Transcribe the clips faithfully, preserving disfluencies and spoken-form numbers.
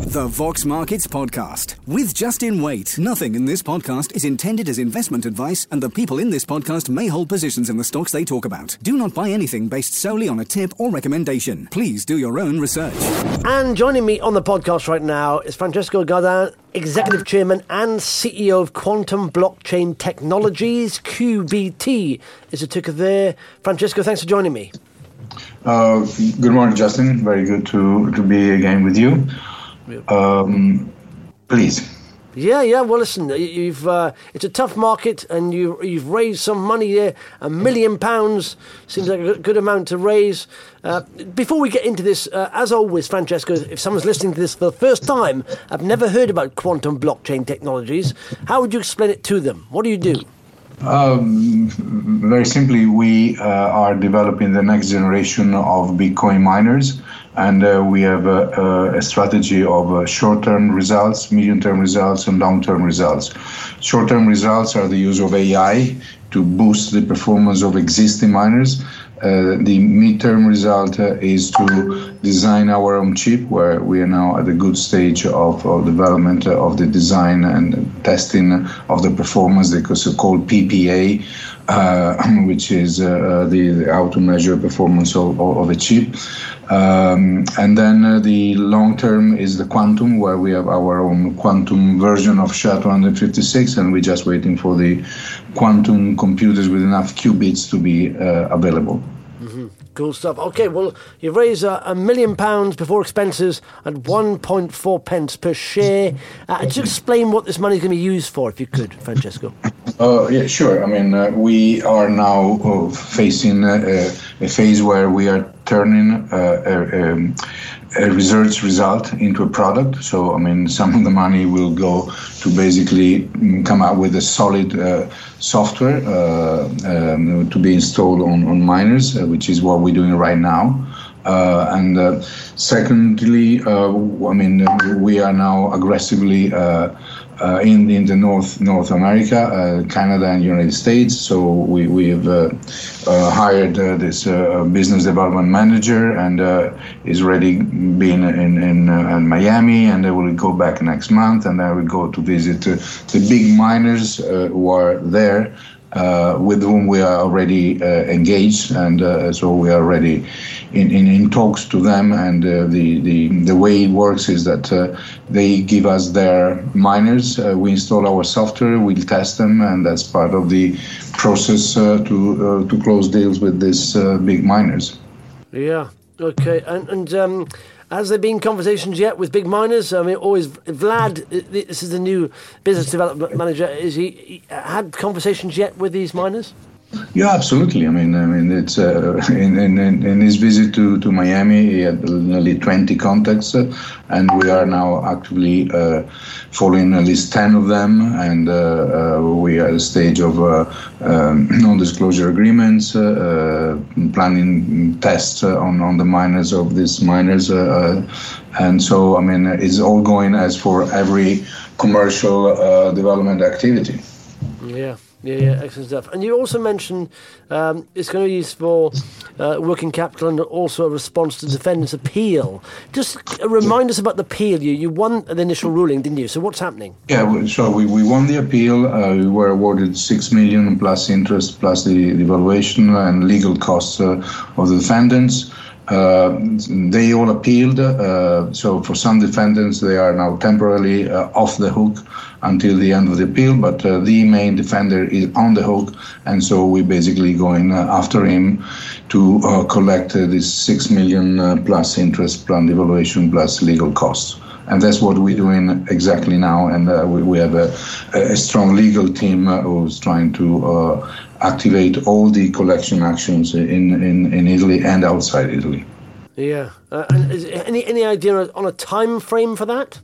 The Vox Markets Podcast with Justin Waite. Nothing in this podcast is intended as investment advice, and the people in this podcast may hold positions in the stocks they talk about. Do not buy anything based solely on a tip or recommendation. Please do your own research. And joining me on the podcast right now is Francesco Gaudin, Executive Chairman and C E O of Quantum Blockchain Technologies. Q B T is a ticker there. Francesco, thanks for joining me. Uh, good morning, Justin. Very good to, to be again with you. Um, please. Yeah, yeah. Well, listen, you've uh, it's a tough market, and you you've raised some money there. A million pounds seems like a good amount to raise. Uh, before we get into this, uh, as always, Francesco, if someone's listening to this for the first time, I've never heard about Quantum Blockchain Technologies. How would you explain it to them? What do you do? Um, very simply, we uh, are developing the next generation of Bitcoin miners, and uh, we have a, a strategy of uh, short-term results, medium-term results, and long-term results. Short-term results are the use of A I to boost the performance of existing miners. Uh, the mid-term result uh, is to design our own chip, where we are now at a good stage of, of development uh, of the design and testing of the performance, the so-called P P A, uh, which is uh, the, the how to measure performance of, of a chip. Um, and then uh, the long term is the quantum, where we have our own quantum version of S H A two fifty-six, and we're just waiting for the quantum computers with enough qubits to be uh, available. Mm-hmm. Cool stuff. Okay, well, you raise a, a million pounds before expenses at one point four pence per share. Uh, just explain what this money is going to be used for, if you could, Francesco. Uh, yeah, sure. I mean, uh, we are now uh, facing a, a phase where we are turning uh, a, a, a research result into a product. So, I mean, some of the money will go to basically come out with a solid uh, software uh, um, to be installed on, on miners, uh, which is what we're doing right now. Uh, and uh, secondly, uh, I mean, we are now aggressively uh, uh, in in the North North America, uh, Canada, and United States. So we we have uh, uh, hired uh, this uh, business development manager, and uh, is ready being in in, uh, in Miami, and they will go back next month, and then we go to visit uh, the big miners uh, who are there. Uh, with whom we are already uh, engaged, and uh, so we are already in, in, in talks to them. And uh, the, the the way it works is that uh, they give us their miners, uh, we install our software, we'll test them, and that's part of the process uh, to uh, to close deals with these uh, big miners. Yeah. Okay. And and. Um Has there been conversations yet with big miners? I mean, always Vlad, this is the new business development manager. Is he, he had conversations yet with these miners? Yeah, absolutely. I mean, I mean, it's uh, in, in in his visit to, to Miami, he had nearly twenty contacts, uh, and we are now actively uh, following at least ten of them, and uh, uh, we are at a stage of uh, um, non-disclosure agreements, uh, uh, planning tests uh, on on the miners of these miners, uh, and so I mean, it's all going as for every commercial uh, development activity. Yeah. Yeah, yeah, excellent stuff. And you also mentioned um, it's going to be used for uh, working capital and also a response to defendant's appeal. Just remind us about the appeal. You you won the initial ruling, didn't you? So what's happening? Yeah, so we, we won the appeal. Uh, we were awarded six million plus interest plus the, the valuation and legal costs uh, of the defendants. Uh, they all appealed. Uh, so for some defendants, they are now temporarily uh, off the hook until the end of the appeal, but uh, the main defender is on the hook, and so we're basically going uh, after him to uh, collect uh, this six million uh, plus interest, plus devaluation, plus legal costs. And that's what we're doing exactly now, and uh, we, we have a, a strong legal team uh, who's trying to uh, activate all the collection actions in, in, in Italy and outside Italy. Yeah. Uh, and is any, any idea on a time frame for that?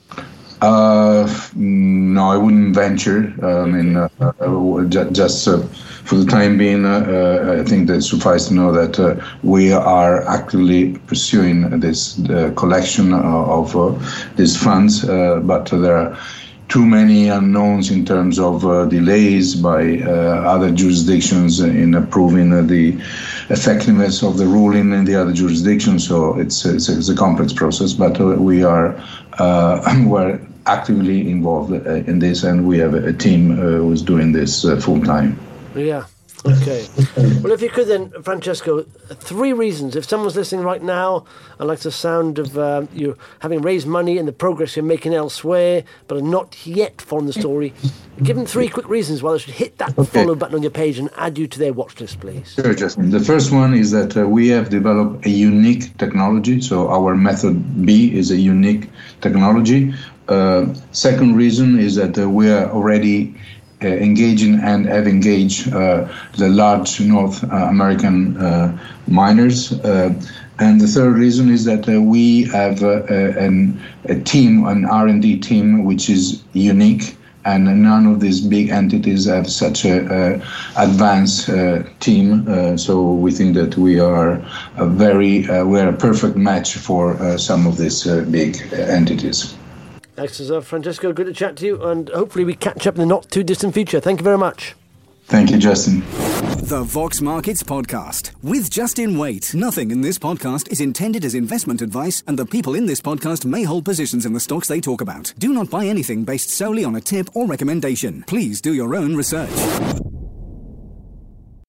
Uh, no, I wouldn't venture. Uh, I mean, uh, uh, just uh, for the time being, uh, uh, I think that suffice to know that uh, we are actively pursuing this uh, collection uh, of uh, these funds, uh, but there are too many unknowns in terms of uh, delays by uh, other jurisdictions in approving uh, the effectiveness of the ruling in the other jurisdictions. So it's it's, it's a complex process, but uh, we are uh, we're actively involved uh, in this, and we have a, a team uh, who's doing this uh, full time. Yeah. Okay. Well, if you could then, Francesco, three reasons. If someone's listening right now and likes the sound of uh, you having raised money and the progress you're making elsewhere, but are not yet following the story, give them three quick reasons why they should hit that okay. follow button on your page and add you to their watch list, please. Sure, Justin. The first one is that uh, we have developed a unique technology. So our method B is a unique technology. Uh, second reason is that uh, we are already Uh, engaging and have engaged uh, the large North uh, American uh, miners. Uh, and the third reason is that uh, we have uh, a, an, a team, an R and D team, which is unique, and none of these big entities have such a, a advanced uh, team. Uh, so we think that we are a very, uh, we are a perfect match for uh, some of these uh, big uh, entities. Excellent, uh, Francesco. Good to chat to you, and hopefully we catch up in the not too distant future. Thank you very much. Thank you, Justin. The Vox Markets Podcast with Justin Waite. Nothing in this podcast is intended as investment advice, and the people in this podcast may hold positions in the stocks they talk about. Do not buy anything based solely on a tip or recommendation. Please do your own research.